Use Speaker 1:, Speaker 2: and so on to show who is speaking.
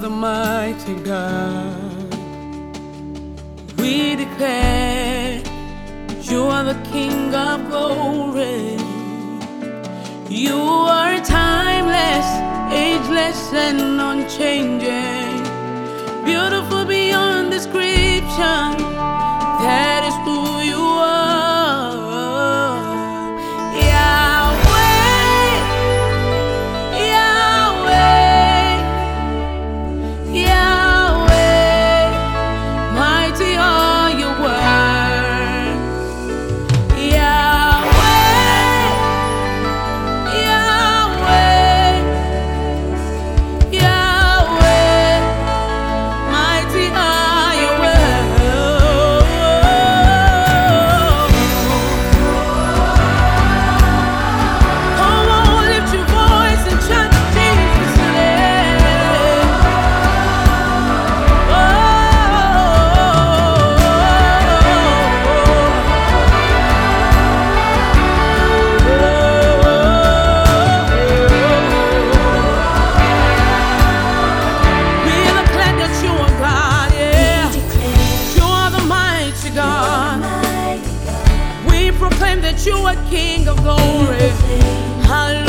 Speaker 1: the mighty God. We declare you are the King of glory. You are timeless, ageless, and unchanging, beautiful beyond description. That is who you are. Yahweh, Yahweh, Yahweh, mighty are your words. Yahweh, Yahweh, Yahweh, mighty are your words. Come on, lift your voice and chant Jesus' name. We declare that you are God, yeah. You are the mighty God. We proclaim that you are King of glory. Hallelujah.